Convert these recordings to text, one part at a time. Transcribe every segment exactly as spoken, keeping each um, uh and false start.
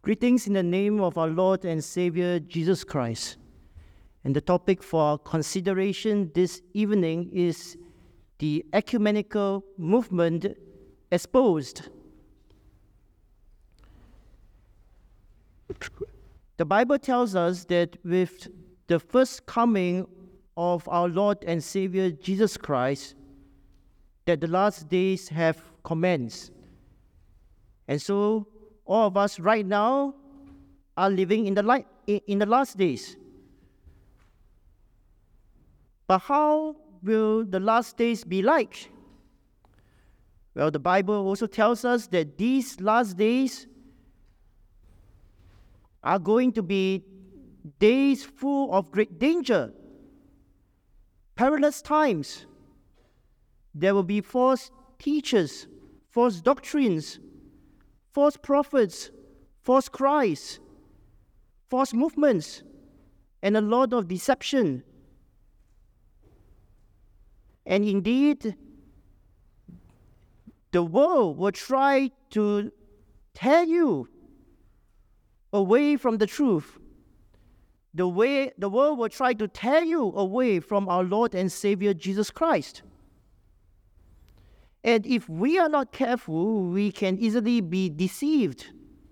Greetings in the name of our Lord and Savior, Jesus Christ. And the topic for our consideration this evening is the ecumenical movement exposed. The Bible tells us that with the first coming of our Lord and Savior, Jesus Christ, that the last days have commenced. And so all of us right now are living in the light, in the last days. But how will the last days be like? Well, the Bible also tells us that these last days are going to be days full of great danger, perilous times. There will be false teachers, false doctrines, false prophets, false Christs, false movements, and a lot of deception. And indeed, the world will try to tear you away from the truth. The way the world will try to tear you away from our Lord and Savior Jesus Christ. And if we are not careful, we can easily be deceived.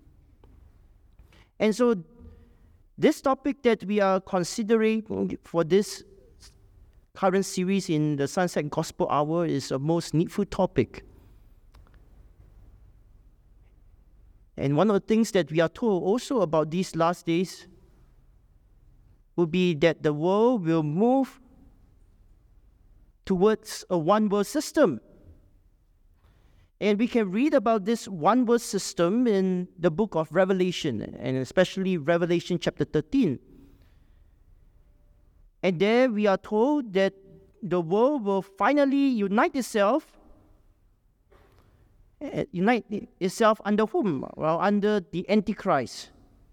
And so this topic that we are considering for this current series in the Sunset Gospel Hour is a most needful topic. And one of the things that we are told also about these last days will be that the world will move towards a one-world system. And we can read about this one-world system in the book of Revelation, and especially Revelation chapter thirteen. And there we are told that the world will finally unite itself, uh, unite itself under whom? Well, under the Antichrist.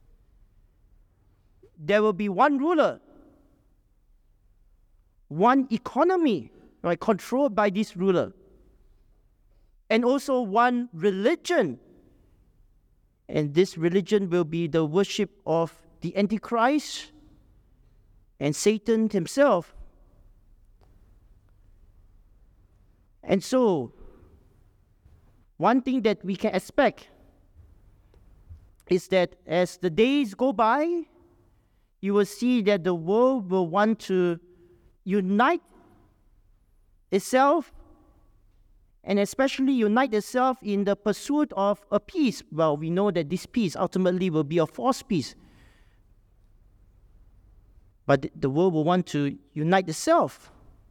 There will be one ruler, one economy, right, controlled by this ruler, and also one religion. And this religion will be the worship of the Antichrist and Satan himself. And so, one thing that we can expect is that as the days go by, you will see that the world will want to unite itself, and especially unite itself in the pursuit of a peace. Well, we know that this peace ultimately will be a false peace. But the world will want to unite itself.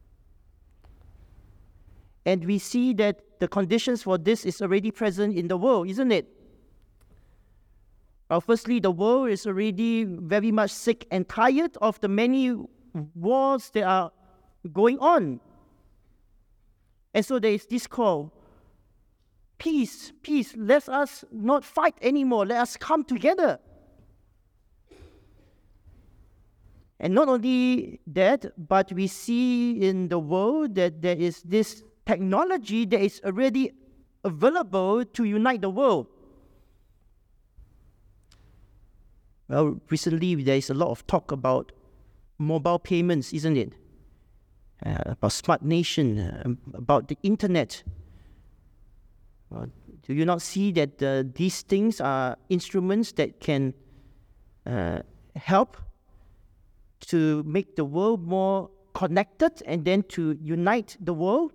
And we see that the conditions for this is already present in the world, isn't it? Well, firstly, the world is already very much sick and tired of the many wars that are going on. And so there is this call, peace, peace, let us not fight anymore, let us come together. And not only that, but we see in the world that there is this technology that is already available to unite the world. Well, recently there is a lot of talk about mobile payments, isn't it? Uh, about smart nation, uh, about the internet. Uh, do you not see that uh, these things are instruments that can uh, help to make the world more connected and then to unite the world?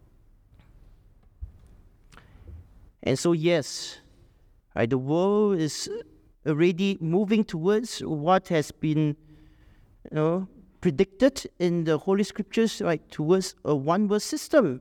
And so yes, right, the world is already moving towards what has been, you know, predicted in the Holy Scriptures, right, towards a one-world system.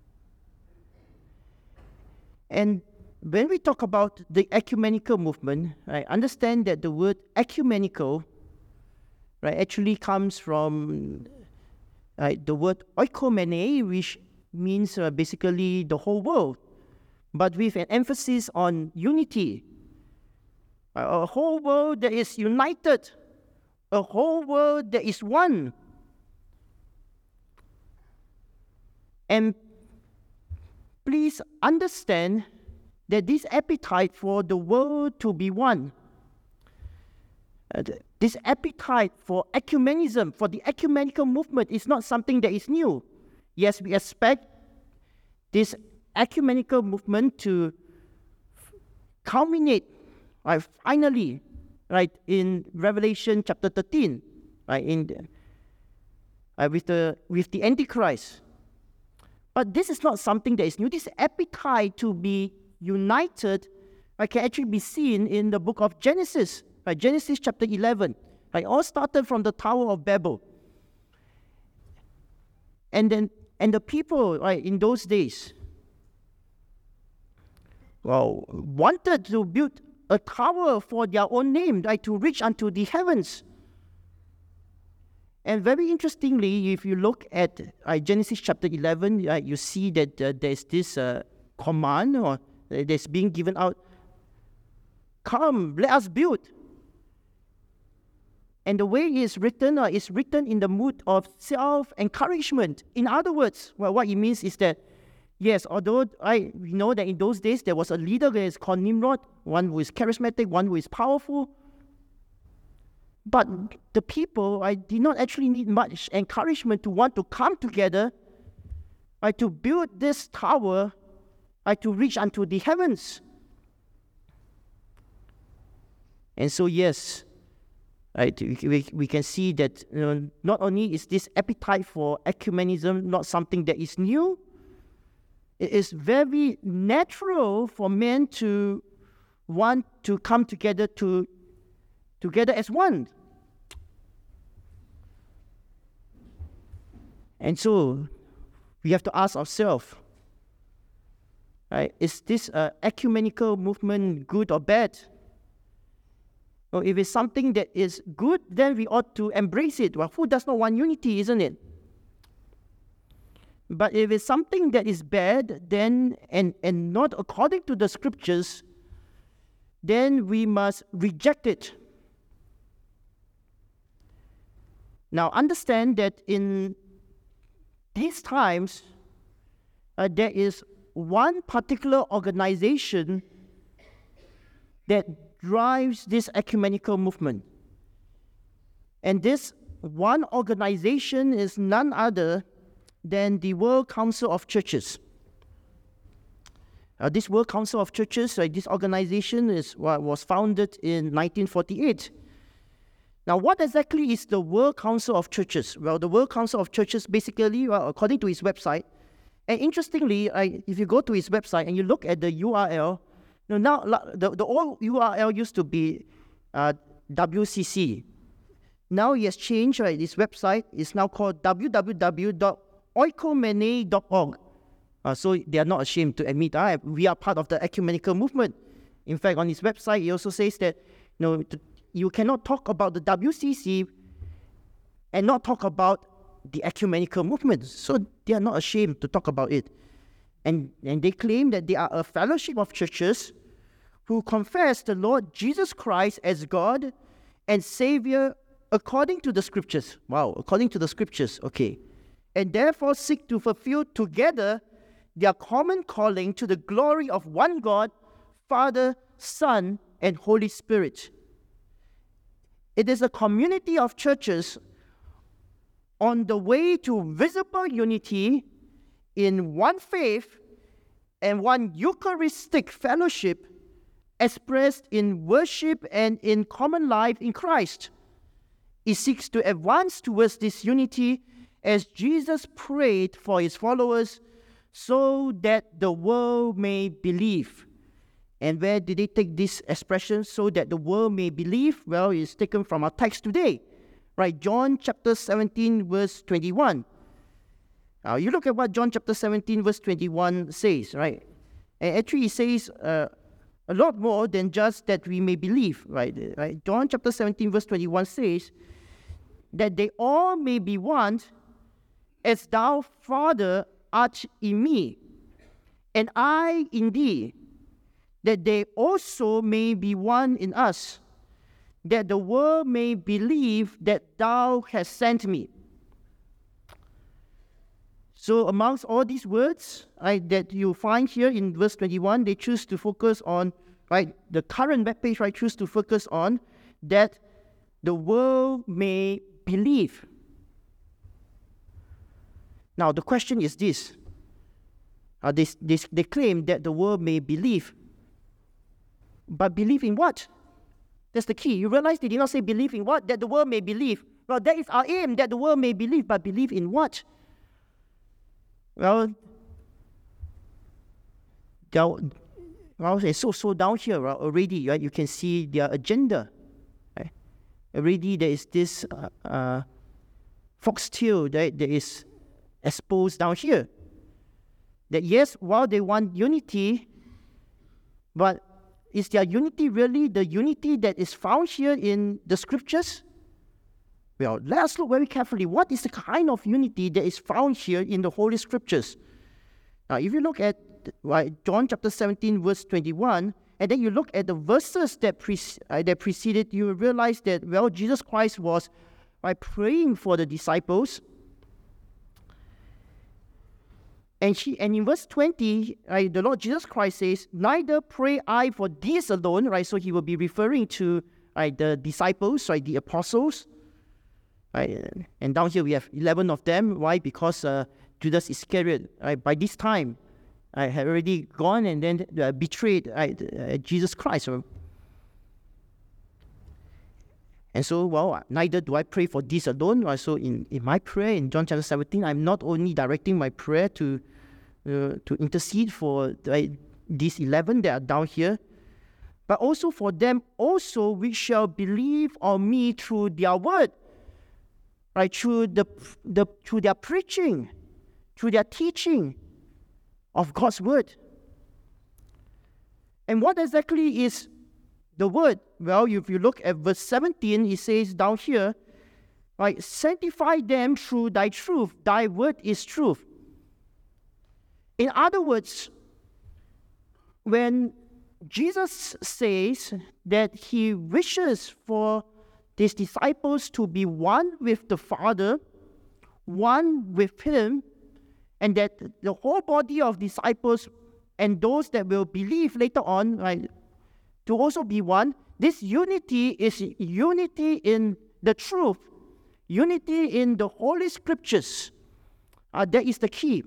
And when we talk about the ecumenical movement, I understand that the word ecumenical, right, actually comes from right, the word oikomene, which means uh, basically the whole world, but with an emphasis on unity. A whole world that is united, a whole world that is one. And please understand that this appetite for the world to be one Uh, this appetite for ecumenism, for the ecumenical movement, is not something that is new. Yes, we expect this ecumenical movement to culminate, right, finally, right, in Revelation chapter thirteen, right, in the, uh, with the with the Antichrist. But this is not something that is new. This appetite to be united, right, can actually be seen in the book of Genesis. Right, Genesis chapter eleven, right, all started from the Tower of Babel. And then, and the people, right, in those days, well, wanted to build a tower for their own name, right, to reach unto the heavens. And very interestingly, if you look at uh, Genesis chapter eleven, right, you see that uh, there's this uh, command or uh, that's being given out, come, let us build. And the way it is written uh, is written in the mood of self-encouragement. In other words, well, what it means is that, yes, although I we know that in those days there was a leader that is called Nimrod, one who is charismatic, one who is powerful, but the people I did not actually need much encouragement to want to come together, right, to build this tower, right, to reach unto the heavens. And so, yes, right, we, we can see that, you know, not only is this appetite for ecumenism not something that is new, it is very natural for men to want to come together to together as one. And so we have to ask ourselves, right, is this uh, ecumenical movement good or bad? Or if it's something that is good, then we ought to embrace it. Well, who does not want unity, isn't it? But if it's something that is bad, then and, and not according to the scriptures, then we must reject it. Now, understand that in these times, uh, there is one particular organization that drives this ecumenical movement. And this one organization is none other than the World Council of Churches. Uh, this World Council of Churches, uh, this organization is uh, was founded in nineteen forty-eight. Now, what exactly is the World Council of Churches? Well, the World Council of Churches basically, well, according to its website, and interestingly, I, if you go to its website and you look at the U R L, you know, now the, the old U R L used to be uh, W C C. Now it has changed, right? This website is now called w w w dot oikomene dot org. Uh, so they are not ashamed to admit uh, we are part of the ecumenical movement. In fact, on its website, it also says that, you know, to, you cannot talk about the W C C and not talk about the ecumenical movement. So they are not ashamed to talk about it. And, and they claim that they are a fellowship of churches who confess the Lord Jesus Christ as God and Savior according to the scriptures. Wow, according to the scriptures, okay. And therefore seek to fulfill together their common calling to the glory of one God, Father, Son, and Holy Spirit. It is a community of churches on the way to visible unity in one faith and one Eucharistic fellowship expressed in worship and in common life in Christ. It seeks to advance towards this unity as Jesus prayed for his followers so that the world may believe. And where did they take this expression, so that the world may believe? Well, it's taken from our text today, right? John chapter seventeen, verse twenty-one. Now, you look at what John chapter seventeen, verse twenty-one says, right? And actually, it says uh, a lot more than just that we may believe, right? right? John chapter seventeen, verse twenty-one says that they all may be one, as thou, Father, art in me, and I in thee, that they also may be one in us, that the world may believe that thou hast sent me. So amongst all these words right, that you find here in verse twenty-one, they choose to focus on, right, the current webpage, right, choose to focus on that the world may believe. Now, the question is this. Uh, they, they, they claim that the world may believe. But believe in what? That's the key. You realize they did not say believe in what? That the world may believe. Well, that is our aim, that the world may believe, but believe in what? Well, down, well it's so, so down here right, already, right? You can see their agenda. Right? Already there is this uh, uh, foxtail that, that is exposed down here. That yes, while they want unity, but is their unity really the unity that is found here in the scriptures? Well, let us look very carefully. What is the kind of unity that is found here in the Holy Scriptures? Now, if you look at right, John chapter seventeen, verse twenty-one, and then you look at the verses that, pre- uh, that preceded, you will realize that, well, Jesus Christ was right, praying for the disciples. And, she, and in verse twenty, right, the Lord Jesus Christ says, neither pray I for these alone, right? So he will be referring to right, the disciples, right, the apostles. Right? And down here we have eleven of them. Why? Because uh, Judas Iscariot, right, by this time, I had already gone and then uh, betrayed right, uh, Jesus Christ. And so, well, neither do I pray for this alone. Right? So in, in my prayer in John chapter seventeen, I'm not only directing my prayer to uh, to intercede for right, these eleven that are down here, but also for them also which shall believe on me through their word. Right, through the, the through their preaching, through their teaching of God's word. And what exactly is the word? Well, if you look at verse seventeen, it says down here, right, sanctify them through thy truth. Thy word is truth. In other words, when Jesus says that he wishes for his disciples to be one with the Father, one with him, and that the whole body of disciples and those that will believe later on, right, to also be one. This unity is unity in the truth, unity in the Holy Scriptures. Uh, that is the key.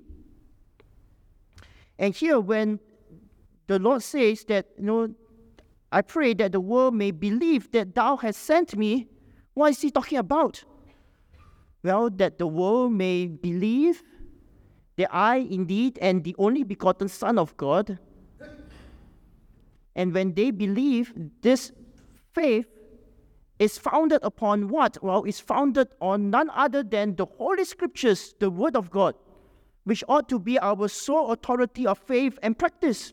And here when the Lord says that, you know, I pray that the world may believe that thou hast sent me. What is he talking about? Well, that the world may believe that I indeed am the only begotten Son of God. And when they believe, this faith is founded upon what? Well, it's founded on none other than the Holy Scriptures, the Word of God, which ought to be our sole authority of faith and practice.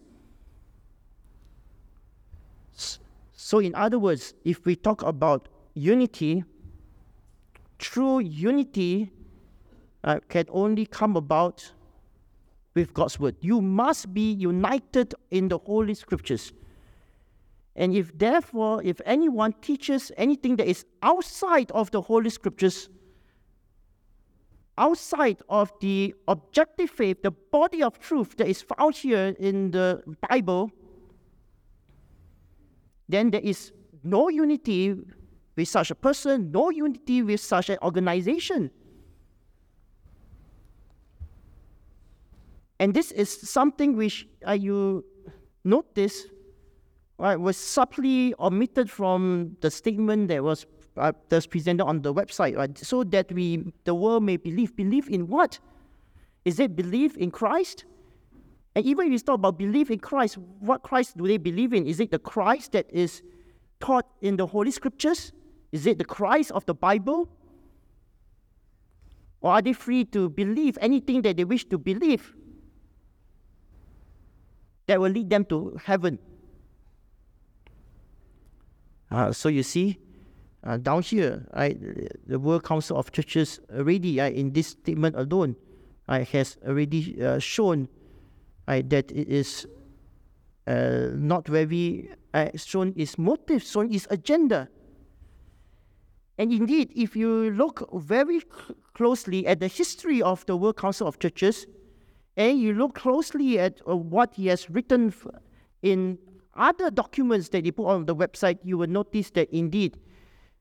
So in other words, if we talk about unity, true unity uh, can only come about with God's word. You must be united in the Holy Scriptures. And if therefore, if anyone teaches anything that is outside of the Holy Scriptures, outside of the objective faith, the body of truth that is found here in the Bible, then there is no unity with such a person, no unity with such an organization. And this is something which uh, you notice right, was subtly omitted from the statement that was uh, that was presented on the website, right? So that we, the world may believe. Believe in what? Is it believe in Christ? And even if you talk about belief in Christ, what Christ do they believe in? Is it the Christ that is taught in the Holy Scriptures? Is it the Christ of the Bible? Or are they free to believe anything that they wish to believe that will lead them to heaven? Uh, so you see, uh, down here, right, the World Council of Churches already, uh, in this statement alone, uh, has already uh, shown uh, that it is uh, not very, uh, shown its motive, shown its agenda. And indeed, if you look very cl- closely at the history of the World Council of Churches, and you look closely at uh, what he has written f- in other documents that he put on the website, you will notice that indeed,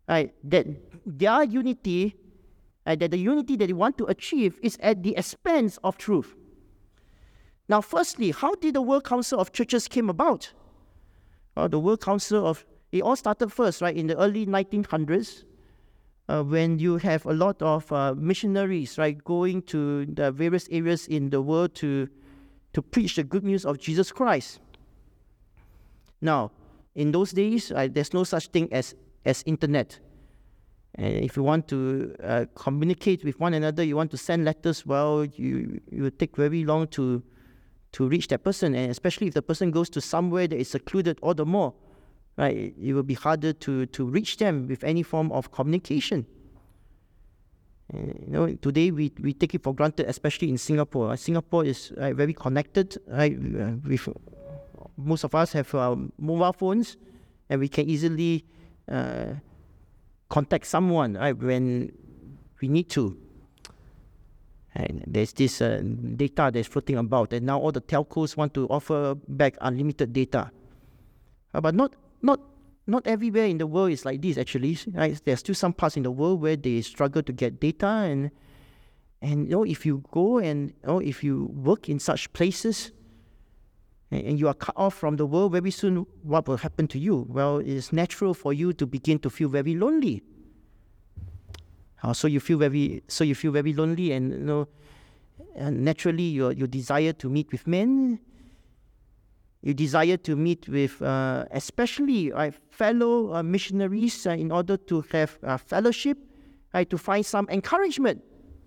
right, that their unity, uh, that the unity that they want to achieve is at the expense of truth. Now, firstly, how did the World Council of Churches came about? Uh, the World Council of, it all started first, right, in the early nineteen hundreds, uh, when you have a lot of uh, missionaries, right, going to the various areas in the world to, to preach the good news of Jesus Christ. Now, in those days, uh, there's no such thing as, as internet. And if you want to uh, communicate with one another, you want to send letters, well, you, you will take very long to to reach that person, and especially if the person goes to somewhere that is secluded all the more, right? It will be harder to, to reach them with any form of communication. And, you know, today we, we take it for granted, especially in Singapore. Uh, Singapore is uh, very connected, right? Uh, with, most of us have uh, mobile phones, and we can easily uh, contact someone, right, when we need to. And there's this uh, data that's floating about, and now all the telcos want to offer back unlimited data. Uh, but not not not everywhere in the world is like this, actually. Right? There's still some parts in the world where they struggle to get data, and and you know, if you go and you know, if you work in such places, and, and you are cut off from the world, very soon what will happen to you? Well, it's natural for you to begin to feel very lonely. Uh, so you feel very, so you feel very lonely, and you know, and naturally your your desire to meet with men, you desire to meet with, uh, especially uh, fellow uh, missionaries, uh, in order to have uh, fellowship, uh, to find some encouragement.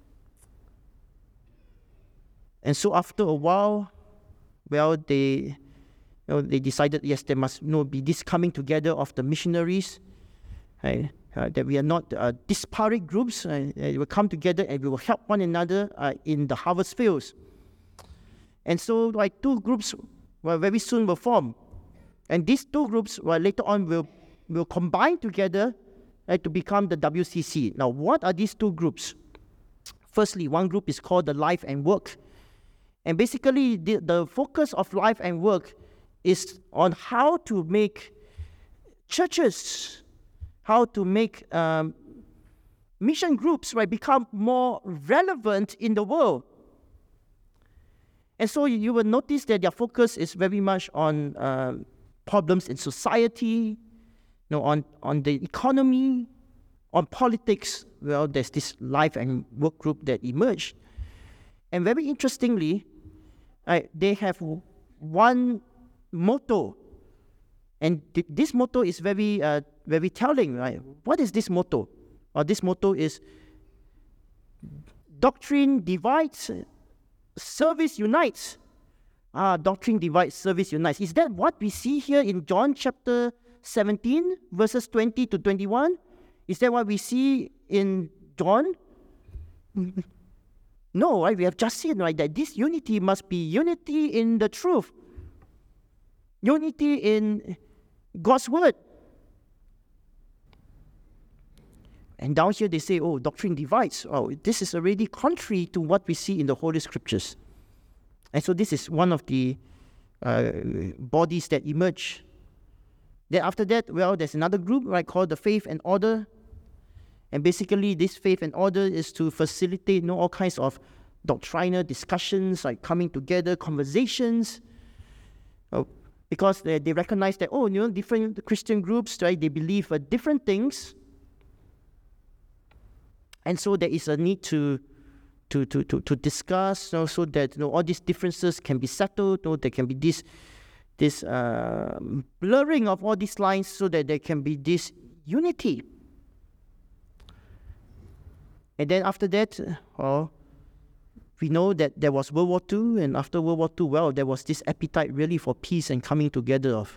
And so after a while, well, they, you know, they decided, yes, there must you know, be this coming together of the missionaries. Right? Uh, that we are not uh, disparate groups, uh, we will come together and we will help one another uh, in the harvest fields. And so, like, two groups will very soon will form, and these two groups well, later on will will combine together uh, to become the W C C. Now, what are these two groups? Firstly, one group is called the Life and Work, and basically the, the focus of Life and Work is on how to make churches, how to make um, mission groups, right, become more relevant in the world. And so you, you will notice that their focus is very much on uh, problems in society, you know, on, on the economy, on politics. Well, there's this Life and Work group that emerged. And very interestingly, right, they have one motto. And th- this motto is very, uh, very telling, right? What is this motto? Well, this motto is, doctrine divides, service unites. Ah, doctrine divides, service unites. Is that what we see here in John chapter seventeen, verses twenty to twenty-one? Is that what we see in John? No, right? We have just seen, right, that this unity must be unity in the truth, unity in God's word. And down here they say, oh, doctrine divides. Oh, this is already contrary to what we see in the Holy Scriptures. And so this is one of the uh, bodies that emerge. Then after that, well, there's another group, right, called the Faith and Order. And basically this Faith and Order is to facilitate, you know, all kinds of doctrinal discussions, like coming together, conversations. Uh, because they, they recognize that, oh, you know, different Christian groups, right, they believe uh, different things. And so there is a need to to to to, to discuss, you know, so that, you know, all these differences can be settled. You know, there can be this this uh, blurring of all these lines, so that there can be this unity. And then after that, well, we know that there was World War Two, and after World War Two, well, there was this appetite really for peace and coming together of.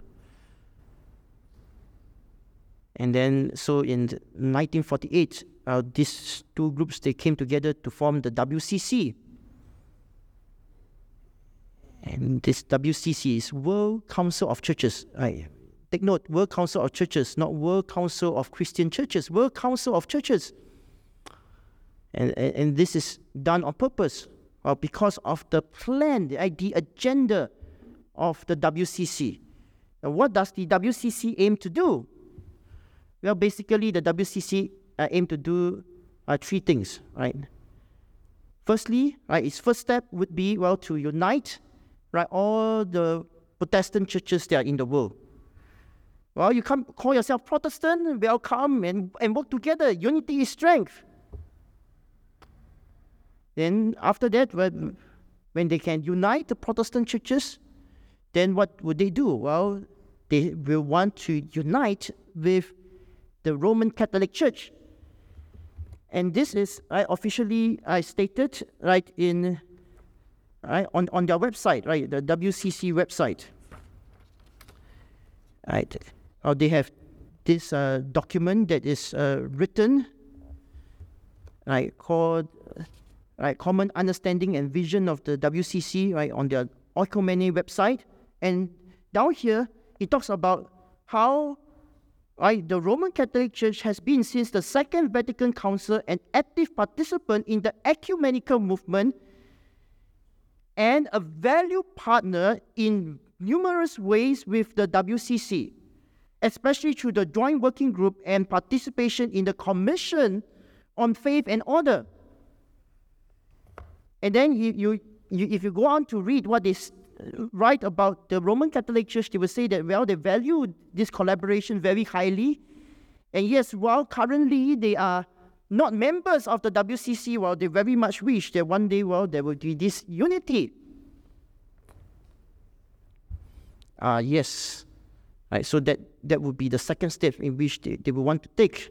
And then, so in nineteen forty-eight, uh, these two groups, they came together to form the W C C. And this W C C is World Council of Churches. Right. Take note, World Council of Churches, not World Council of Christian Churches, World Council of Churches. And, and, and this is done on purpose, uh, because of the plan, the, the agenda of the W C C. Now, what does the W C C aim to do? Well, basically, the W C C uh, aim to do uh, three things, right? Firstly, right, its first step would be, well, to unite, right, all the Protestant churches that are in the world. Well, you come call yourself Protestant, welcome, and, and work together. Unity is strength. Then after that, when, when they can unite the Protestant churches, then what would they do? Well, they will want to unite with the Roman Catholic Church. And this is uh, officially uh, stated right in right, on, on their website, right, the W C C website. Right. Or they have this uh, document that is uh, written, right, called right, Common Understanding and Vision of the W C C, right, on their Oikoumene website. And down here, it talks about how right, the Roman Catholic Church has been, since the Second Vatican Council, an active participant in the ecumenical movement and a valued partner in numerous ways with the W C C, especially through the joint working group and participation in the Commission on Faith and Order. And then you, you, you, if you go on to read what they write about the Roman Catholic Church, they will say that, well, they value this collaboration very highly. And yes, while currently they are not members of the W C C, well, they very much wish that one day, well, there will be this unity. Ah, uh, yes. Right, so that, that would be the second step in which they, they will want to take.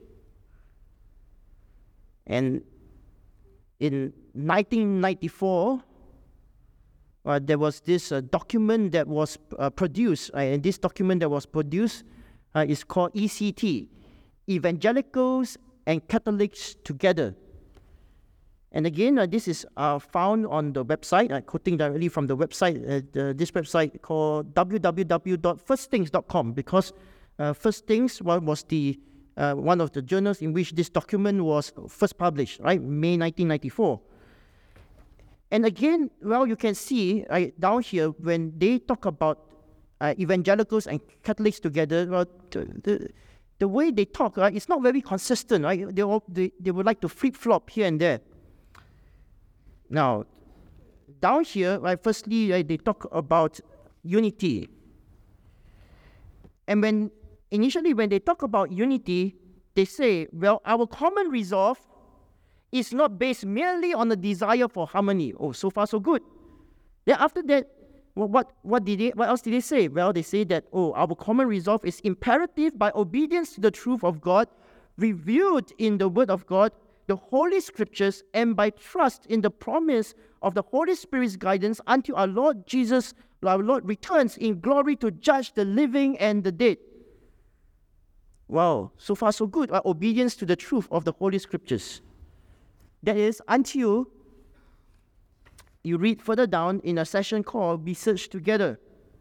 And in nineteen ninety-four, uh, there was this uh, document that was uh, produced, uh, and this document that was produced uh, is called E C T, Evangelicals and Catholics Together. And again, uh, this is uh, found on the website, uh, quoting directly from the website, uh, the, this website called w w w dot first things dot com, because uh, First Things well, was the uh, one of the journals in which this document was first published, right, May nineteen ninety-four. And again, well, you can see right, down here, when they talk about uh, evangelicals and Catholics together, well, the, the, the way they talk, right, it's not very consistent, right? They, all, they, they would like to flip-flop here and there. Now, down here, right, firstly, right, they talk about unity. And when initially when they talk about unity, they say, well, our common resolve is not based merely on the desire for harmony. Oh, so far so good. Then after that, well, what what did they? What else did they say? Well, they say that, oh, our common resolve is imperative by obedience to the truth of God, revealed in the Word of God, the Holy Scriptures, and by trust in the promise of the Holy Spirit's guidance until our Lord Jesus, our Lord, returns in glory to judge the living and the dead. Wow, so far so good. Our obedience to the truth of the Holy Scriptures. That is, until you read further down in a session called Research Together.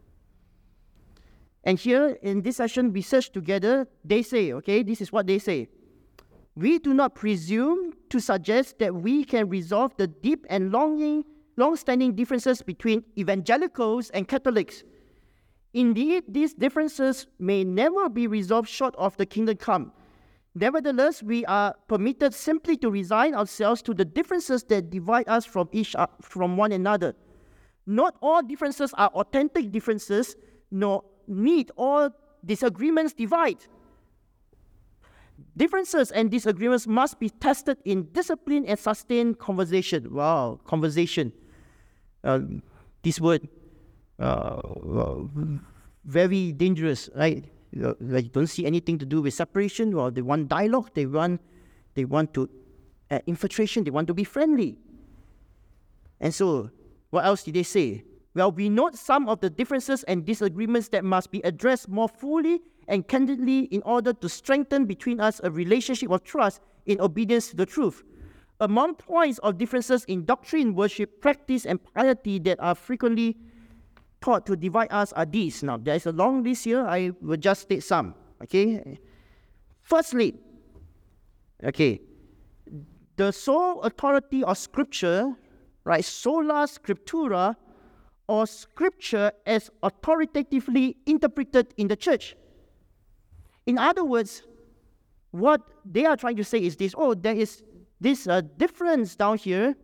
And here in this session, Research Together, they say, okay, this is what they say. We do not presume to suggest that we can resolve the deep and longing, long-standing differences between evangelicals and Catholics. Indeed, these differences may never be resolved short of the kingdom come. Nevertheless, we are permitted simply to resign ourselves to the differences that divide us from each uh, from one another. Not all differences are authentic differences, nor need all disagreements divide. Differences and disagreements must be tested in disciplined and sustained conversation. Wow, conversation. Uh, this word, uh, very dangerous, right? Like, don't see anything to do with separation. Well, they want dialogue. They want, they want to uh, infiltration. They want to be friendly. And so, what else did they say? Well, we note some of the differences and disagreements that must be addressed more fully and candidly in order to strengthen between us a relationship of trust in obedience to the truth. Among points of differences in doctrine, worship, practice, and piety that are frequently taught to divide us are these. Now, there is a long list here. I will just state some. Okay. Firstly, okay, the sole authority of Scripture, right? Sola Scriptura, or Scripture as authoritatively interpreted in the church. In other words, what they are trying to say is this: oh, there is this uh, difference down here.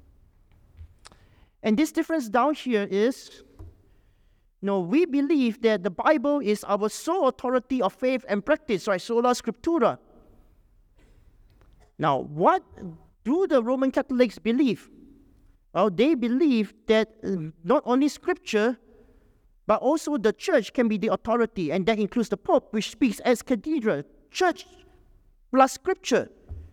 And this difference down here is, no, we believe that the Bible is our sole authority of faith and practice, right? Sola Scriptura. Now, what do the Roman Catholics believe? Well, they believe that uh, not only Scripture, but also the church can be the authority, and that includes the Pope, which speaks as cathedral, church plus Scripture.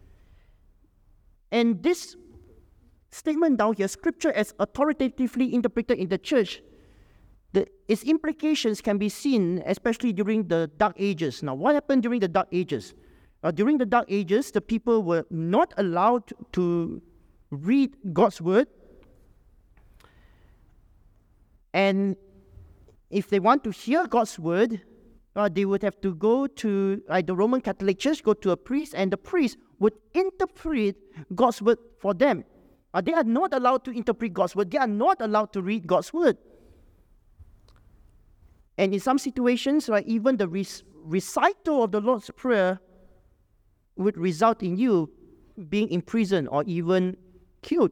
And this statement down here, Scripture as authoritatively interpreted in the church, the, its implications can be seen especially during the Dark Ages. Now, what happened during the Dark Ages? Uh, during the Dark Ages, the people were not allowed to read God's Word. And if they want to hear God's Word, uh, they would have to go to uh, the Roman Catholic Church, go to a priest, and the priest would interpret God's Word for them. Uh, they are not allowed to interpret God's Word. They are not allowed to read God's Word. And in some situations, right, even the rec- recital of the Lord's Prayer would result in you being imprisoned or even killed.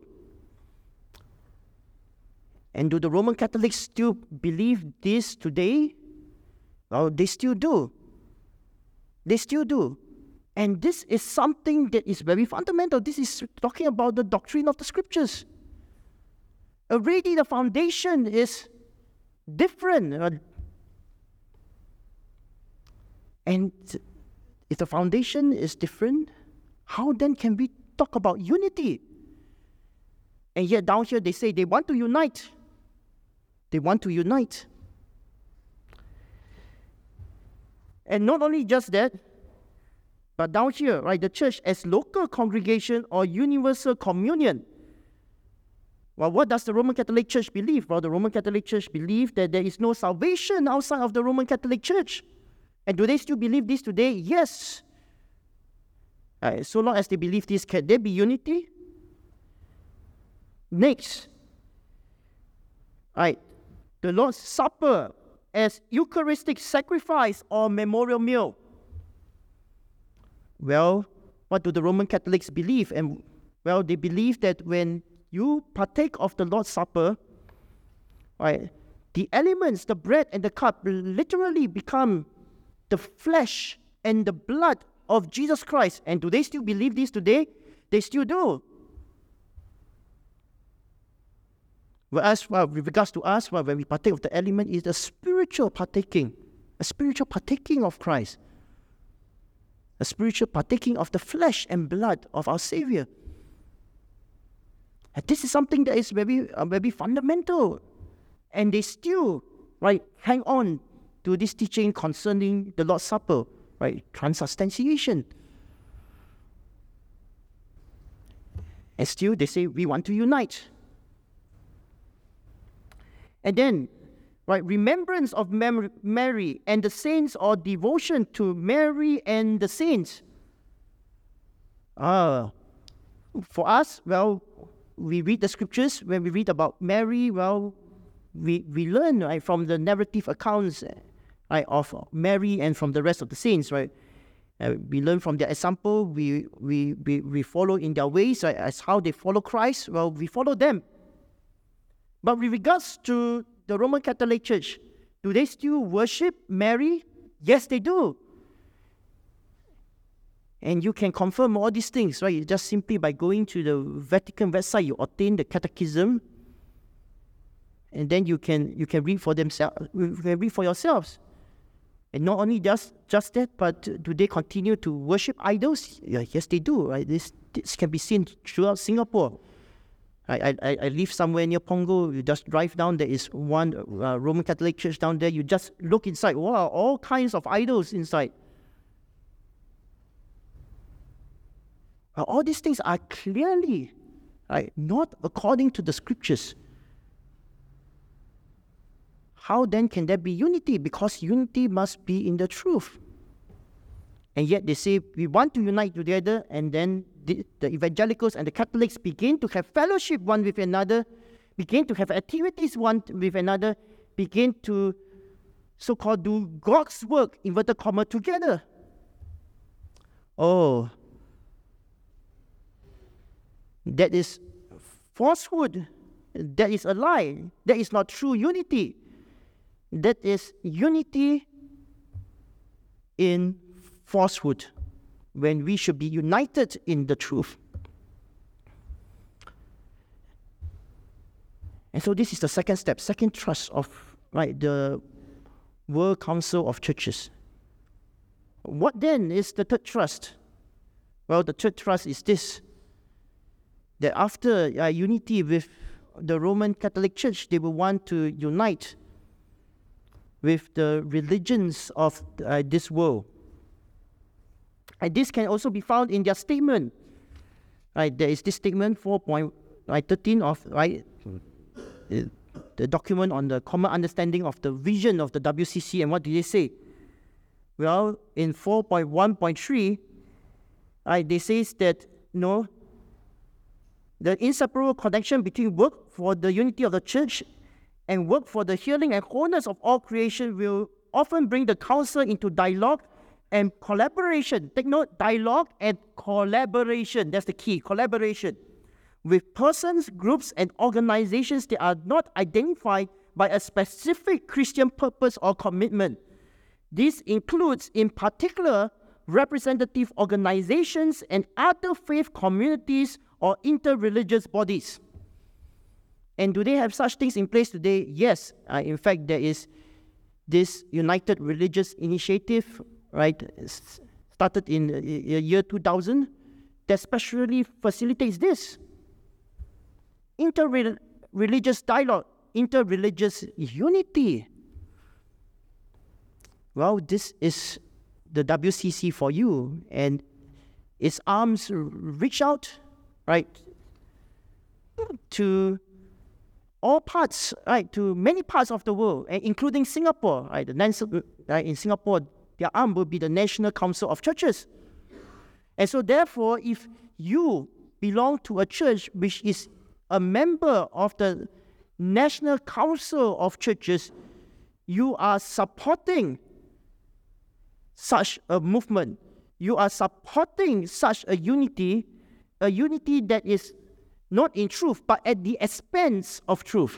And do the Roman Catholics still believe this today? Well, they still do. They still do. And this is something that is very fundamental. This is talking about the doctrine of the Scriptures. Already the foundation is different. Uh, and if the foundation is different, how then can we talk about unity? And yet down here they say they want to unite. They want to unite. And not only just that, but down here, right, the church as local congregation or universal communion. Well, what does the Roman Catholic Church believe? Well, the Roman Catholic Church believes that there is no salvation outside of the Roman Catholic Church. And do they still believe this today? Yes. Right, so long as they believe this, can there be unity? Next, right, the Lord's Supper as Eucharistic sacrifice or memorial meal. Well, what do the Roman Catholics believe? And well, they believe that when you partake of the Lord's Supper, right, the elements, the bread and the cup, literally become the flesh and the blood of Jesus Christ. And do they still believe this today? They still do. Whereas, well, with regards to us, well, when we partake of the element, is a spiritual partaking, a spiritual partaking of Christ, a spiritual partaking of the flesh and blood of our Savior. And this is something that is very, uh, very fundamental, and they still, right, hang on to this teaching concerning the Lord's Supper, right, transubstantiation. And still, they say we want to unite. And then, right, remembrance of Mem- Mary and the saints, or devotion to Mary and the saints. Uh, for us, well, we read the scriptures. When we read about Mary, well, we, we learn, right, from the narrative accounts, right, of Mary and from the rest of the saints, right. Uh, we learn from their example. We, we, we, we follow in their ways, right, as how they follow Christ. Well, we follow them. But with regards to the Roman Catholic Church, do they still worship Mary? Yes, they do. And you can confirm all these things, right? Just simply by going to the Vatican website, you obtain the catechism, and then you can you can read for themselves, you can read for yourselves. And not only just, just that, but do they continue to worship idols? Yeah, yes, they do, right? This, this can be seen throughout Singapore. I, I, I live somewhere near Punggol. You just drive down. There is one uh, Roman Catholic church down there. You just look inside. Wow, all kinds of idols inside. Well, all these things are clearly, right, not according to the scriptures. How then can there be unity? Because unity must be in the truth. And yet they say we want to unite together, and then the, the evangelicals and the Catholics begin to have fellowship one with another, begin to have activities one with another, begin to so-called do God's work, inverted comma, together. Oh, that is falsehood. That is a lie. That is not true unity. That is unity in falsehood, when we should be united in the truth. And so this is the second step, second trust of right the World Council of Churches. What then is the third trust? Well, the third trust is this, that after uh, unity with the Roman Catholic Church, they will want to unite with the religions of uh, this world. And this can also be found in their statement. Right, there is this statement four point thirteen of right, the document on the common understanding of the vision of the W C C. And what do they say? Well, in four point one point three, right, they say that you know, the inseparable connection between work for the unity of the church and work for the healing and wholeness of all creation will often bring the council into dialogue and collaboration. Take note, dialogue and collaboration. That's the key, collaboration. With persons, groups, and organizations that are not identified by a specific Christian purpose or commitment. This includes, in particular, representative organizations and other faith communities or interreligious bodies. And do they have such things in place today? Yes. Uh, in fact, there is this United Religious Initiative, right, started in the year two thousand, that specially facilitates this. Inter-religious dialogue, inter-religious unity. Well, this is the W C C for you, and its arms reach out, right, to all parts, right, to many parts of the world, including Singapore, right. The right, in Singapore, their arm will be the National Council of Churches, and so therefore, if you belong to a church which is a member of the National Council of Churches, you are supporting such a movement. You are supporting such a unity, a unity that is not in truth, but at the expense of truth.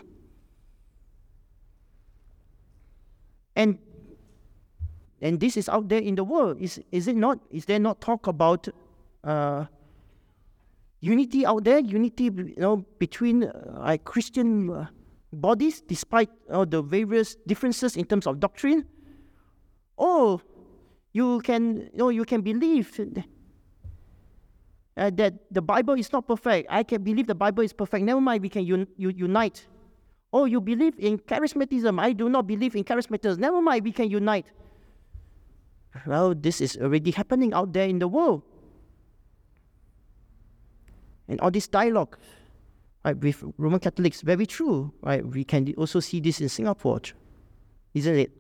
And and this is out there in the world. Is is it not? Is there not talk about uh, unity out there? Unity, you know, between uh, Christian uh, bodies, despite uh, the various differences in terms of doctrine. Oh, you can, you know, you can believe uh, that the Bible is not perfect. I can believe the Bible is perfect. Never mind, we can un- un- unite. Oh, you believe in charismatism. I do not believe in charismatism. Never mind, we can unite. Well, this is already happening out there in the world. And all this dialogue, right, with Roman Catholics, very true, right? We can also see this in Singapore, isn't it?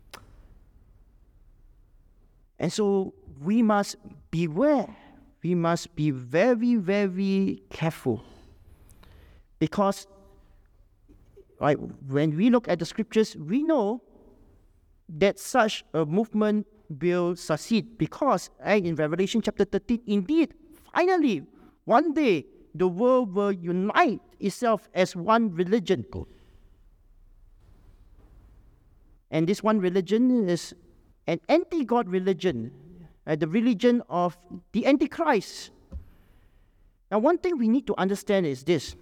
And so we must beware. We must be very, very careful. Because, right, when we look at the scriptures, we know that such a movement will succeed. Because, right, in Revelation chapter thirteen, indeed, finally, one day, the world will unite itself as one religion. And this one religion is an anti-God religion, uh, the religion of the Antichrist. Now, one thing we need to understand is this.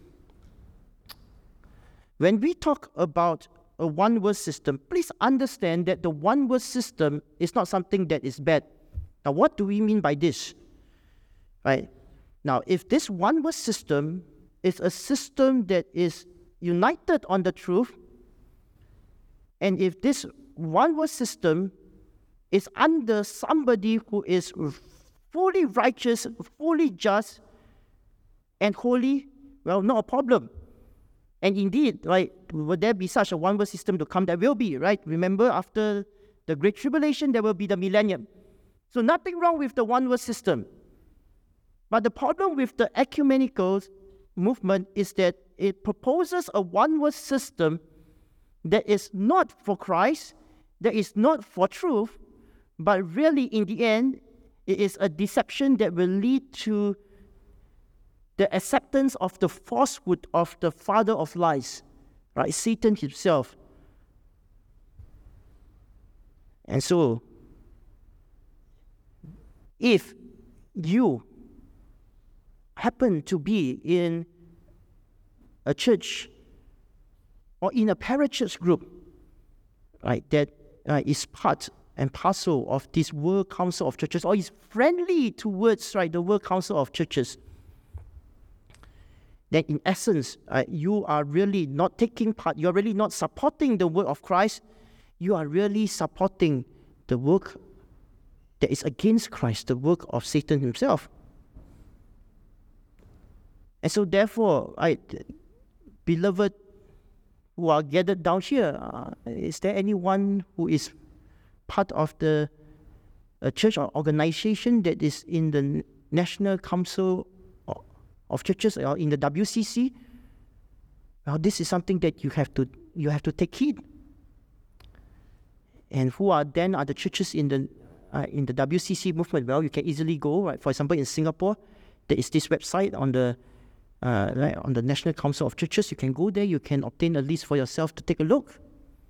When we talk about a one-world system, please understand that the one-world system is not something that is bad. Now, what do we mean by this? Right? Now, if this one-world system is a system that is united on the truth, and if this one-world system is under somebody who is fully righteous, fully just, and holy, well, not a problem. And indeed, right, will there be such a one-world system to come? There will be, right? Remember, after the Great Tribulation, there will be the millennium. So nothing wrong with the one-world system. But the problem with the ecumenical movement is that it proposes a one-world system that is not for Christ, that is not for truth, but really, in the end, It is a deception that will lead to the acceptance of the falsehood of the father of lies, right? Satan himself. And so, if you happen to be in a church or in a parachurch group, right, that uh, is part and parcel of this World Council of Churches, or is friendly towards, right, the World Council of Churches, then in essence, uh, you are really not taking part, you are really not supporting the work of Christ, you are really supporting the work that is against Christ, the work of Satan himself. And so therefore, I, beloved who are gathered down here, uh, is there anyone who is part of the uh, church or organization that is in the National Council of Churches or in the W C C? Well, this is something that you have to you have to take heed. And who are then are the churches in the uh, in the W C C movement? Well, you can easily go, right? For example, in Singapore, there is this website on the uh, right, on the National Council of Churches. You can go there. You can obtain a list for yourself to take a look.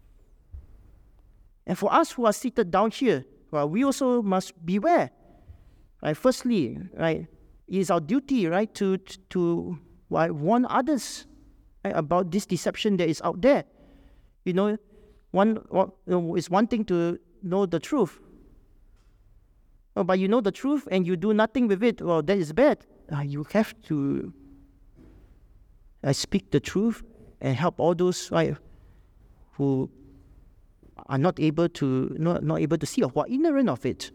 And for us who are seated down here, well, we also must beware. Right? Firstly, right, it is our duty, right, to to right, warn others, right, about this deception that is out there. You know, one what, you know, it's one thing to know the truth, oh, but you know the truth and you do nothing with it. Well, that is bad. Uh, you have to uh, speak the truth and help all those, right, who are not able to not, not able to see or who are ignorant of it.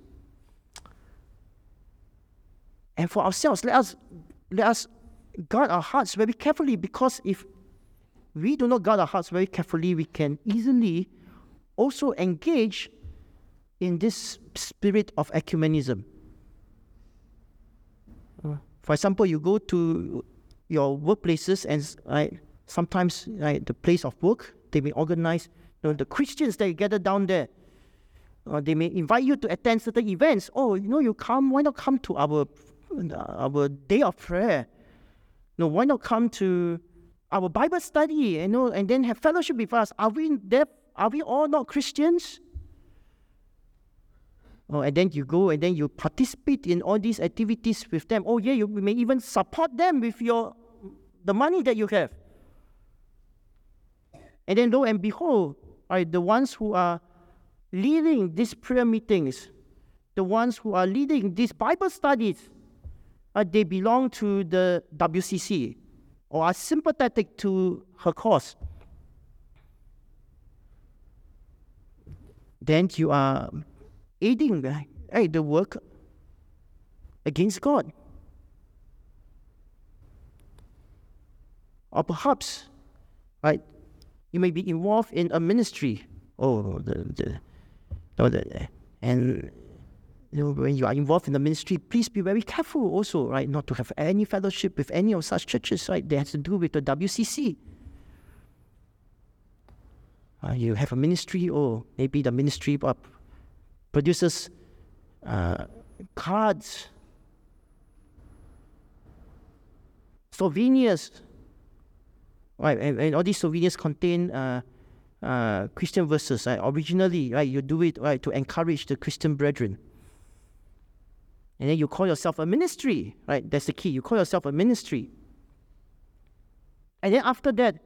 And for ourselves, let us let us guard our hearts very carefully, because if we do not guard our hearts very carefully, we can easily also engage in this spirit of ecumenism. Uh, for example, you go to your workplaces, and right, sometimes right, the place of work, they may organize, you know, the Christians that gather down there. Uh, they may invite you to attend certain events. Oh, you know, you come, why not come to our our day of prayer? No, why not come to our Bible study, you know, and then have fellowship with us? Are we there? Are we all not Christians? Oh, and then you go and then you participate in all these activities with them. Oh, yeah, you may even support them with your the money that you have. And then lo and behold, right, the ones who are leading these prayer meetings, the ones who are leading these Bible studies, uh, they belong to the W C C or are sympathetic to her cause. Then you are aiding right, the work against God. Or perhaps, right, you may be involved in a ministry. Oh, the, the, oh, the and you know, when you are involved in the ministry, please be very careful also, right, not to have any fellowship with any of such churches, right, that has to do with the W C C. Uh, you have a ministry, or maybe the ministry uh, produces uh, cards, souvenirs, right, and, and all these souvenirs contain uh, uh, Christian verses. Right? Originally, right, you do it right to encourage the Christian brethren. And then you call yourself a ministry, right? That's the key. You call yourself a ministry. And then after that,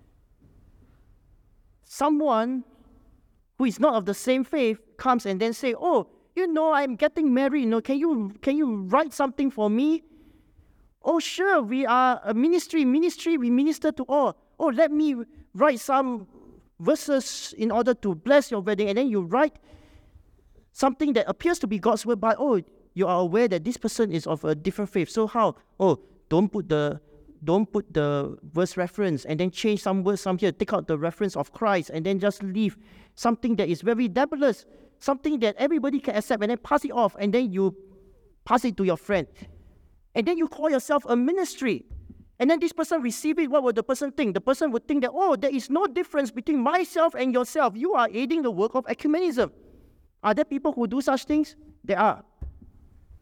someone who is not of the same faith comes and then say, oh, you know, I'm getting married, you know, can you can you write something for me? Oh, sure, we are a ministry, ministry, we minister to all. Oh, let me write some verses in order to bless your wedding. And then you write something that appears to be God's word, but oh, you are aware that this person is of a different faith. So how? Oh, don't put the don't put the verse reference and then change some words some here, take out the reference of Christ and then just leave something that is very nebulous, something that everybody can accept, and then pass it off, and then you pass it to your friend. And then you call yourself a ministry. And then this person receive it, what would the person think? The person would think that, oh, there is no difference between myself and yourself. You are aiding the work of ecumenism. Are there people who do such things? There are.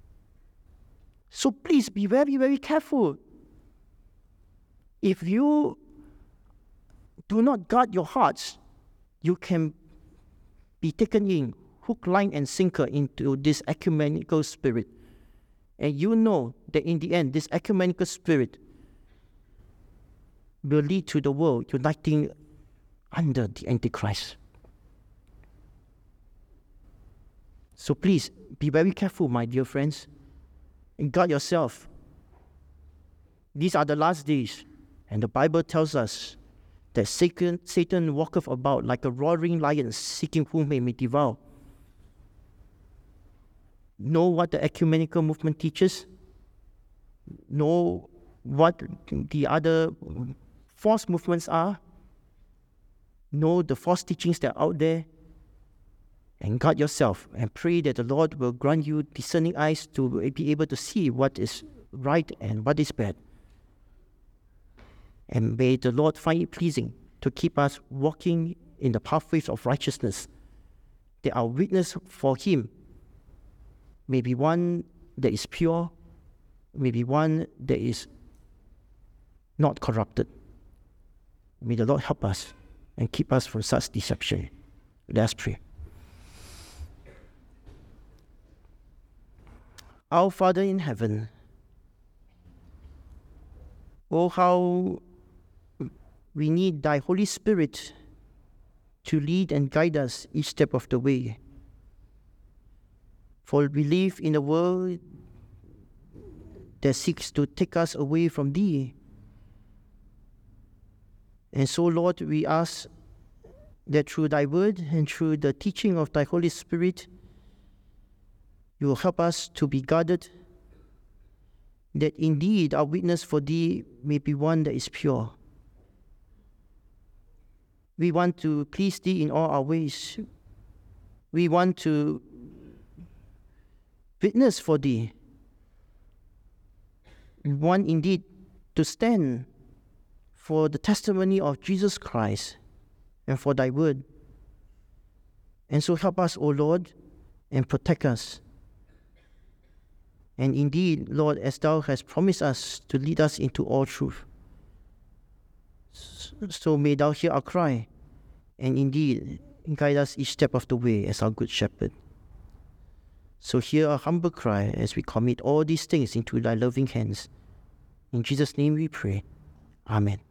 So please be very, very careful. If you do not guard your hearts, you can be taken in, hook, line, and sinker into this ecumenical spirit. And you know that in the end, this ecumenical spirit will lead to the world uniting under the Antichrist. So please, be very careful, my dear friends, and guard yourself. These are the last days, and the Bible tells us that Satan, Satan walketh about like a roaring lion, seeking whom he may devour. Know what the ecumenical movement teaches? Know what the other false movements are? Know the false teachings that are out there? And guard yourself and pray that the Lord will grant you discerning eyes to be able to see what is right and what is bad. And may the Lord find it pleasing to keep us walking in the pathways of righteousness, that our witness for Him may be one that is pure, may be one that is not corrupted. May the Lord help us and keep us from such deception. Let us pray. Our Father in heaven, oh, how we need Thy Holy Spirit to lead and guide us each step of the way. For we live in a world that seeks to take us away from Thee. And so, Lord, we ask that through Thy word and through the teaching of Thy Holy Spirit, You will help us to be guarded, that indeed our witness for Thee may be one that is pure. We want to please Thee in all our ways. We want to witness for Thee. We want indeed to stand for the testimony of Jesus Christ and for Thy word. And so help us, O Lord, and protect us. And indeed, Lord, as Thou hast promised us to lead us into all truth, so may Thou hear our cry, and indeed guide us each step of the way as our good shepherd. So hear our humble cry as we commit all these things into Thy loving hands. In Jesus' name we pray. Amen.